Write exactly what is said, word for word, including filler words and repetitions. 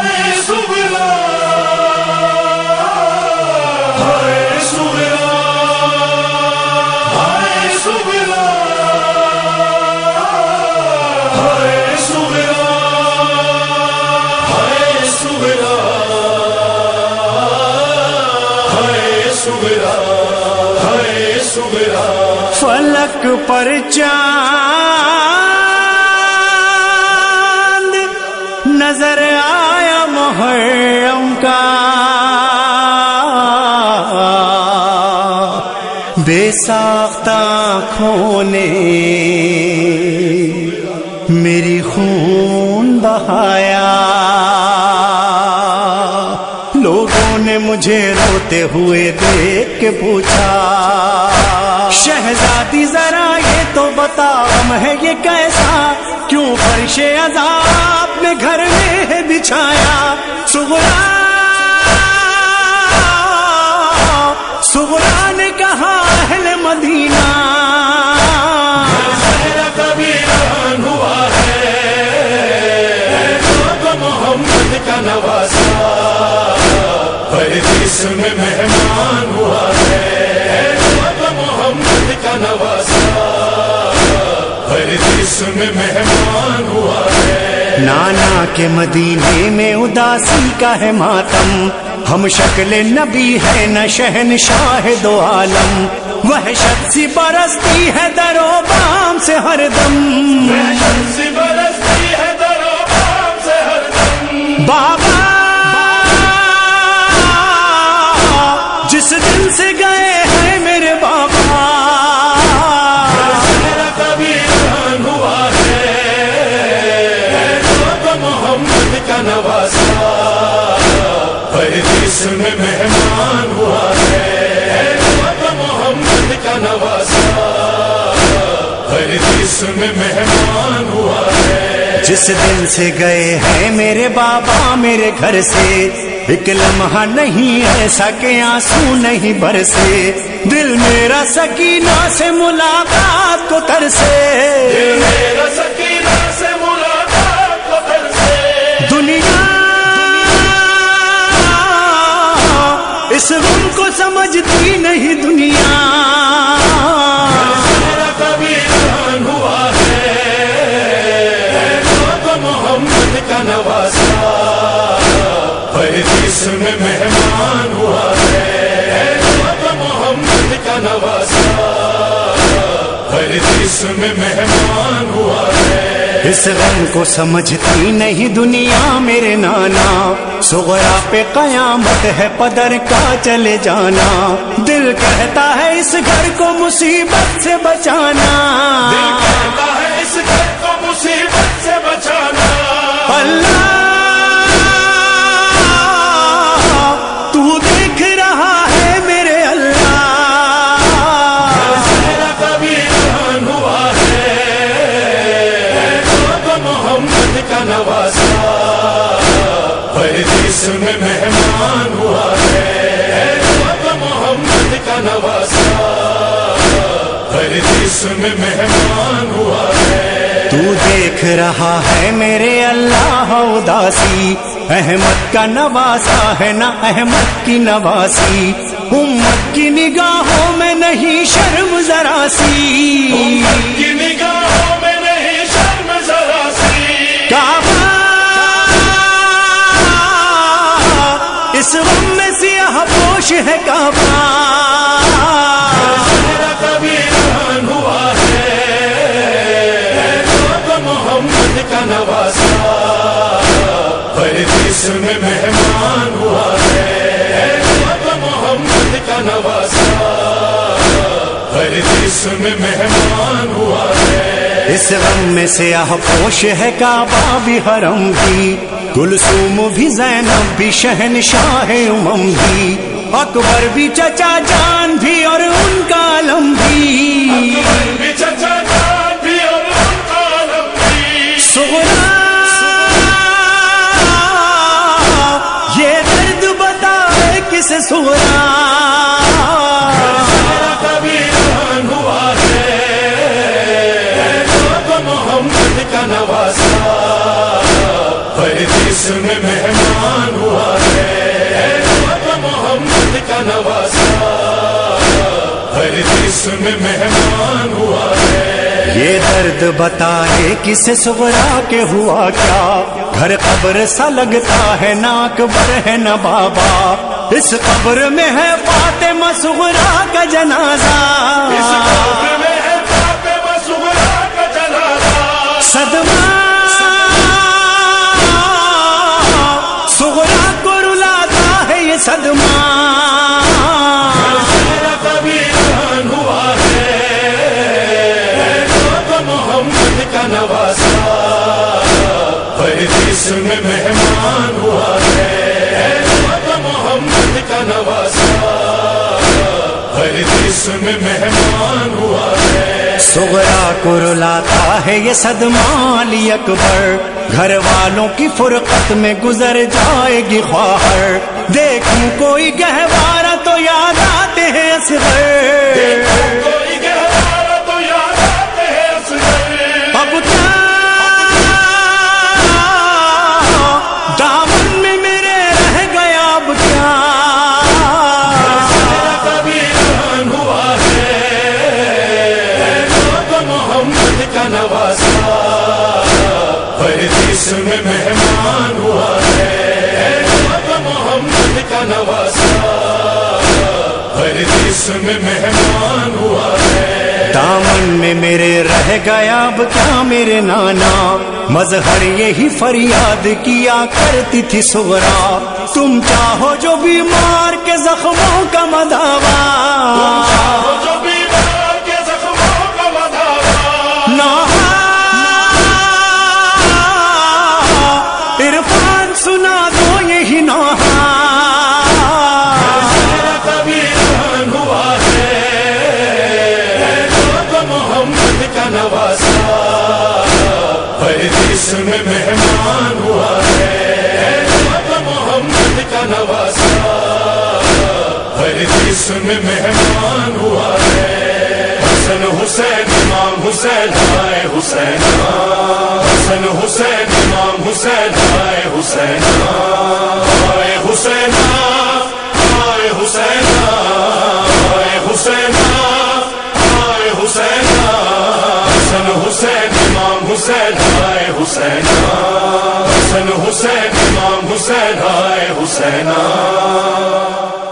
فلک پر چاند نظر آیا محرم کا، بے ساختہ آنکھوں نے میری خون بہایا، لوگوں نے مجھے روتے ہوئے دیکھ کے پوچھا، شہزادی ذرا یہ تو بتا غم ہے یہ کیسا، کیوں فرش عذاب نے گھر میں بچھایا؟ صغرا صغرا نے کہا اہل مدینہ کبھی رہن ہوا ہے، محمد کا نواسا پردیس میں مہمان ہوا ہے، محمد کا نواسا پردیس میں مہمان ہوا ہے۔ نانا کے مدینے میں اداسی کا ہے ماتم، ہم شکل نبی ہے نہ شہنشاہ دو عالم، وحشت سی برستی ہے در و بام سے ہر دم، وحشت سی برستی ہے در و بام سے ہر دم۔ بابا جس دل سے گئے ہیں میرے بابا، میرا کبھی رہن ہوا ہے، محمد کا نواسا پردیس میں مہمان ہوا ہے، محمد کا نواسا پردیس میں مہمان ہوا ہے۔ جس دن سے گئے ہیں میرے بابا میرے گھر سے، ایک لمحہ نہیں ایسا کہ آنسو نہیں برسے، دل میرا سکینہ سے ملاقات کو ترسے، دل میرا سکینہ سے ملاقات کو ترسے۔ دنیا اس غم کو سمجھتی نہیں، دنیا میرا کبھی رہن ہوا ہے، محمد کا نواسا پردیس میں مہمان ہوا ہے، محمد کا نواسا پردیس میں مہمان ہوا ہے۔ اس غم کو سمجھتی نہیں دنیا میرے نانا، صغرا پہ قیامت ہے پدر کا چلے جانا، دل کہتا ہے اس گھر کو مصیبت سے بچانا، دل کہتا ہے اس گھر کو مصیبت سے بچانا۔ اللہ نواسا پردیس میں مہمان ہوا ہے، محمد کا نواسا پردیس میں مہمان ہوا ہے۔ تو دیکھ رہا ہے میرے اللہ اداسی، احمد کا نواسا ہے نہ احمد کی نواسی، امت کی نگاہوں میں نہیں شرم ذرا سی، امت کی نگاہوں میں نہیں شرم ذرا سی۔ کعبہ اس غم میں سیاہ پوش ہے، کعبہ میرا کبھی رہن ہوا ہے، محمد کا نواسا پردیس میں مہمان ہوا ہے، محمد کا نواسا پردیس میں مہمان ہوا ہے۔ اس غم میں سیاہ پوش ہے کعبہ بھی حرم بھی، کلثوم بھی زینب بھی شہنشاہ امم بھی، اکبر بھی چچا جان بھی اور ان کا علم بھی، اکبر بھی چچا جان بھی اور ان کا علم بھی۔ صغرا یہ درد بتائے کس صغرا، کبھی رہن ہوا ہے، محمد کا نواسا پردیس میں مہمان پردیس میں مہمان ہوا ہے. یہ درد بتائے کسے صغرا کے ہوا کیا, گھر قبر سا لگتا ہے نہ اکبر ہے نہ بابا, اس قبر میں ہے فاطمہ صغرا کا جنازہ, اس قبر میں ہے فاطمہ صغرا کا جنازہ. صدمہ صغرا کو رلاتا ہے یہ صدمہ, پردیس میں مہمان ہوا ہے محمد کا نواسا, پردیس میں مہمان ہوا ہے. صغرا کو رلاتا ہے یہ صدمہ علی اکبر, گھر والوں کی فرقت میں گزر جائے گی خواہر, دیکھوں کوئی گہوارہ تو یاد آتے ہیں اصغر, کوئی گہوارہ تو یاد آتے ہیں اصغر. اب کیا دامن میں میرے رہ گیا, اب کیا ہوا ہے محمد کا نواسا, پردیس میں مہمان ہوا ہے محمد کا نواسا, پردیس میں مہمان ہوا ہے. دامن میں میرے رہ گیا اب کیا میرے نانا, مظہر یہی فریاد کیا کرتی تھی صغرا, تم چاہو جو بیمار کے زخموں کا مداوا, جو بیمار کے زخموں کا مداوا. نوحہ عرفان سنا دو یہی نوحہ, محمد کا نواسا, پردیس میں مہمان ہوا ہے محمد کا نواسا, پردیس میں مہمان ہوا ہے. حسن حسین امام حسین آئے حسین, حسن حسین امام حسین آئے حسین, آئے حسین آئے حسین آئے حسین آئے حسین. حسن حسین امام حسین آئے حسین, حسن حسین امام حسین آئے حسین.